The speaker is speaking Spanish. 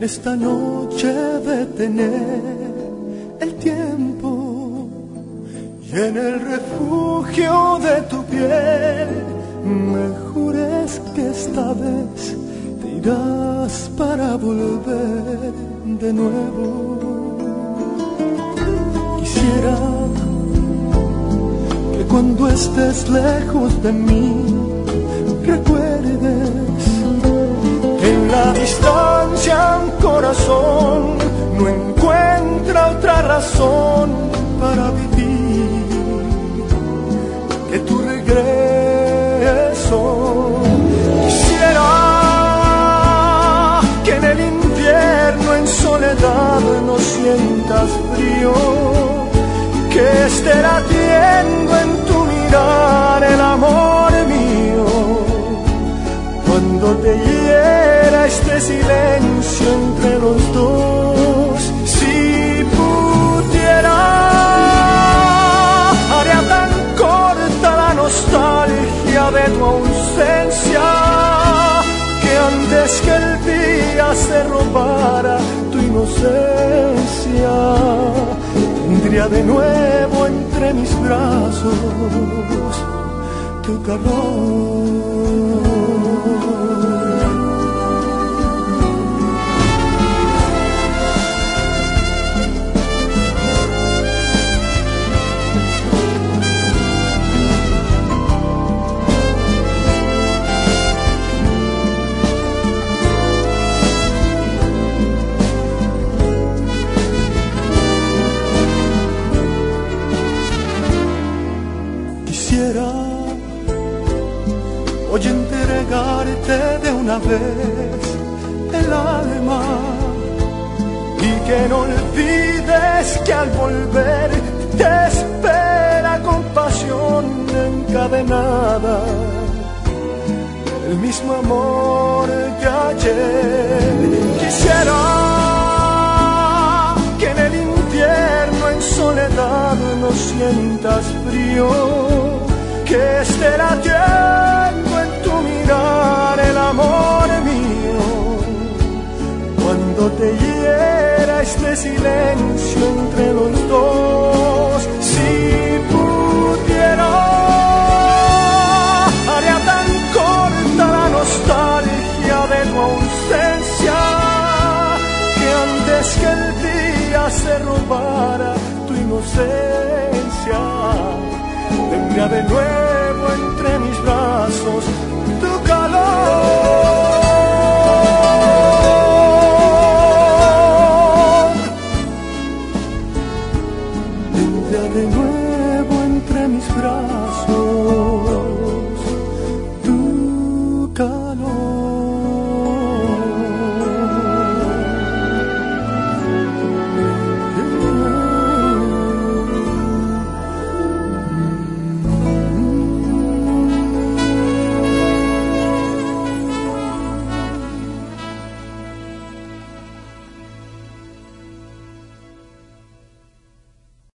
esta noche detener el tiempo y en el refugio de tu piel me jures que esta vez te irás para volver de nuevo. Quisiera que cuando estés lejos de mí recuerdes que en la distancia un corazón no encuentra otra razón para vivir que tu regreso. Quisiera que en el invierno en soledad no sientas frío, que esté latiendo en tu mirar el amor mío, cuando te hiera este silencio entre los dos. Si pudiera, haría tan corta la nostalgia de tu ausencia, que antes que el día se robara tu inocencia, tendría de nuevo entre mis brazos tu calor. Hoy entregarte de una vez el alma y que no olvides que al volver te espera con pasión encadenada el mismo amor que ayer. Quisiera que en el invierno en soledad no sientas frío, que esté latiendo en tu mirar el amor mío, cuando te hiera este silencio entre los dos. Si pudiera, haría tan corta la nostalgia de tu ausencia, que antes que el día se robara tu inocencia, tendría de nuevo entre mis brazos tu calor.